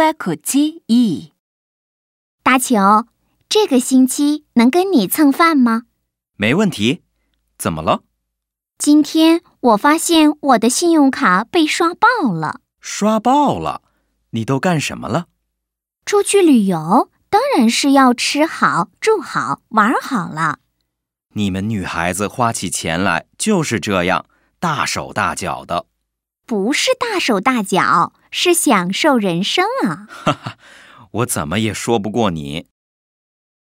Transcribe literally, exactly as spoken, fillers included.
はこっちいい。 大球，这个星期能跟你蹭饭吗？ 没问题。怎么了？ 今天我发现我的信用卡被刷爆了。 刷爆了？你都干什么了？ 出去旅游，当然是要吃好、住好、玩好了。 你们女孩子花起钱来就是这样，大手大脚的。 不是大手大脚，是享受人生啊。 哈哈，我怎么也说不过你。